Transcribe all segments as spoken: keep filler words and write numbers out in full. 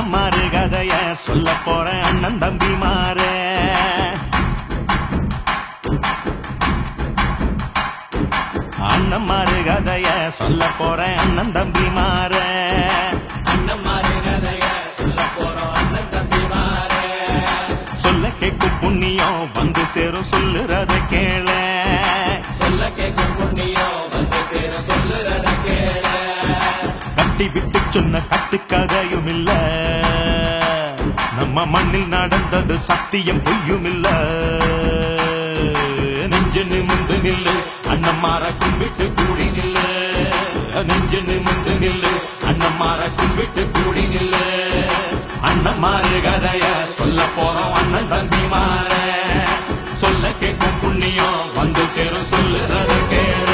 அண்ணம்மாரு கதைய சொல்ல போறேன் அண்ணன் தம்பி மாறு. அண்ணம்மாரு கதைய சொல்ல போறேன் அண்ணன் தம்பி மாறு. அண்ணம்மாரு கதைய சொல்ல போறோம் அண்ணன் தம்பி மாறு. சொல்ல கேட்கும் புண்ணியம் வந்து சேரும் சொல்லுறத கேள. சொல்ல கேட்கும் புண்ணியம் வந்து சேரும் சொல்லுறத கேள. கட்டி விட்டு சொன்ன கட்டுக்கதையும் இல்ல, நம்ம மண்ணில் நடந்தது சத்தியம் பொய்யும் இல்ல. நெஞ்சு நிமிந்து நில்லு அண்ணம்மார கும்பிட்டு கூடி நில்லு. நெஞ்சு நிமிந்து நில்லு அண்ணம்மார கும்பிட்டு கூடி நில்லு. அண்ணம்மாரு கதைய சொல்ல போறோம் அண்ணன் தம்பி மாற. சொல்ல கேட்கும் புண்ணியம் வந்து சேரும் சொல்லுறத கேள.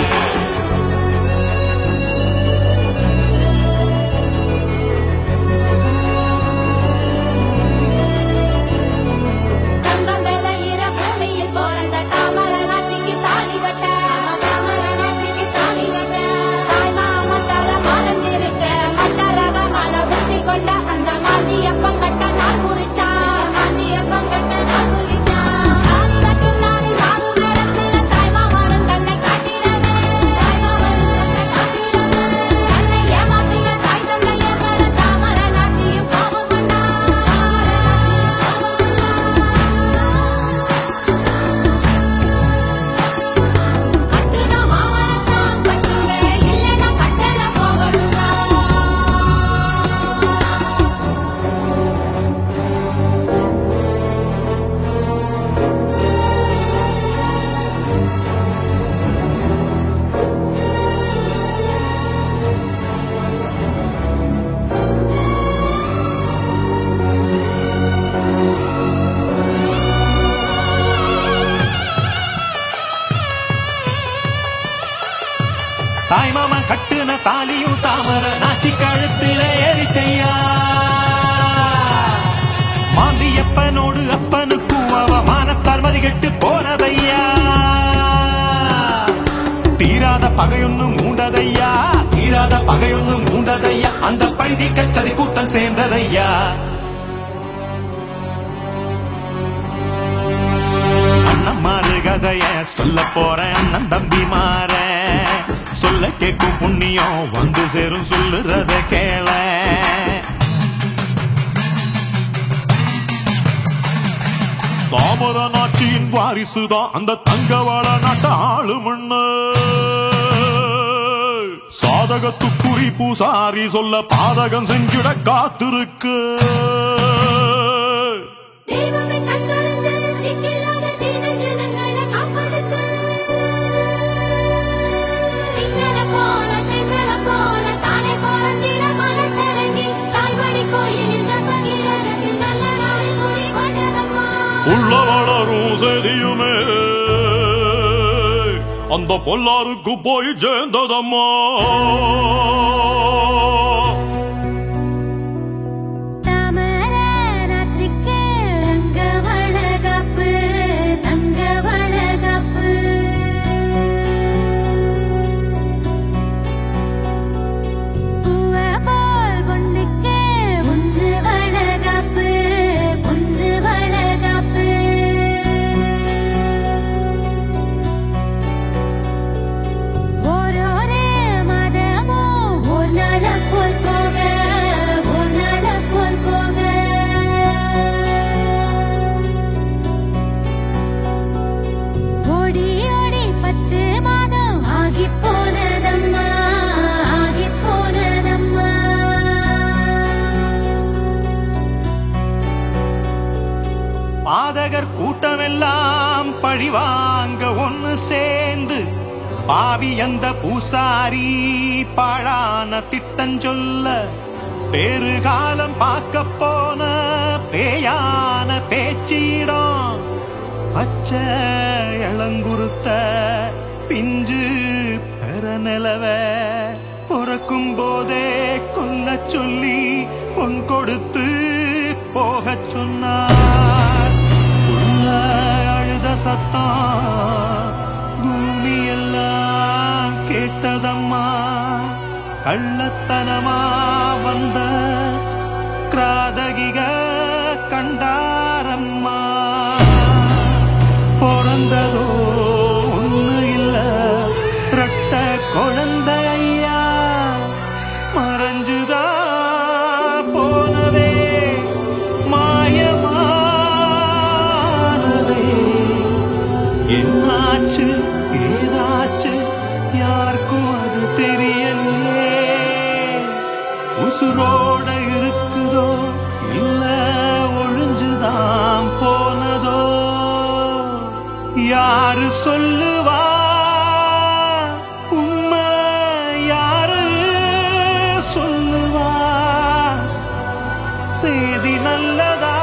தாய் மாமா கட்டுன தாலியும் தாமர நாச்சி கழுத்தில ஏறிச்சையா. மாந்தியப்பனோடு அப்பனுக்கும் அவ மானத்தால் மதிகட்டு போனதையா. தீராத பகையொன்னு மூண்டதையா, தீராத பகையொன்னு மூண்டதையா. அந்த பழுதி கச்சதி கூட்டம் சேர்ந்ததையா. அண்ணம்மாரு கதைய சொல்ல போறேன் அண்ணன் தம்பி மாற. சொல்ல கேட்கும் புண்ணியம் வந்து சேரும் சொல்லுறத கேள. தாமர நாட்டின் வாரிசுதான் அந்த தங்கவாள நாட்ட ஆளுமண்ண. சாதகத்துக்குறி பூசாரி சொல்ல பாதகம் செஞ்சிட காத்திருக்கு. உள்ள வளரும் செதியுமே அந்த பொல்லாருக்கு போய் சேர்ந்ததம்மா. பாதகர் கூட்டமெல்லாம் பழிவாங்க ஒன்னு சேர்ந்து பாவி அந்த பூசாரி பாழான திட்டஞ்சொல்ல. பேறுகாலம் பார்க்க போன பேயான பேச்சிடம் பச்சை இளங்குருத்த பிஞ்சு பெற நிலவ பொறக்கும் போதே கொல்ல சொல்லி பொன் கொடுத்து போக சொன்னார். உள்ள அழுத சத்தம் பூமி எல்லாம் கேட்டதம்மா. கள்ளத்தனமா வந்த கிராதகிக கண்டாரம்மா பிறந்ததோ ஒண்ணு இல்ல ரெட்ட குழந்தை ஐயா மறைஞ்சுதா போனதே மாயமானதே என்னாச்சு ஏதாச்சு யாருக்கும் அது தெரியலையே உசுரோட இருக்குதோ இல்ல ஒழிஞ்சுதான் போனதோ யாரு சொல்லுவா உம்மை யாரு சொல்லுவா செய்தி நல்லதா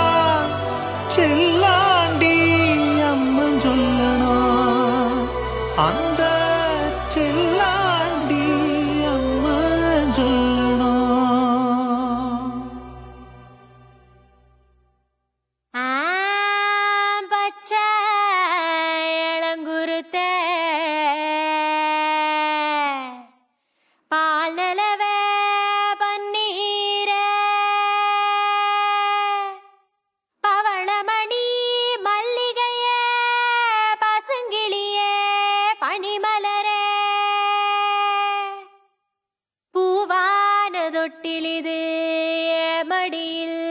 செல்லாண்டி அம்மன் சொல்லணும் அந்த செல்லாண்டி அம்மன் சொல்லணும் பச்சை இளங்குருத்த பால் நிலவே பன்னீர பவளமணி மல்லிகைய பசுங்கிளியே பனிமலரே பூவான தொட்டிலிது மடியில்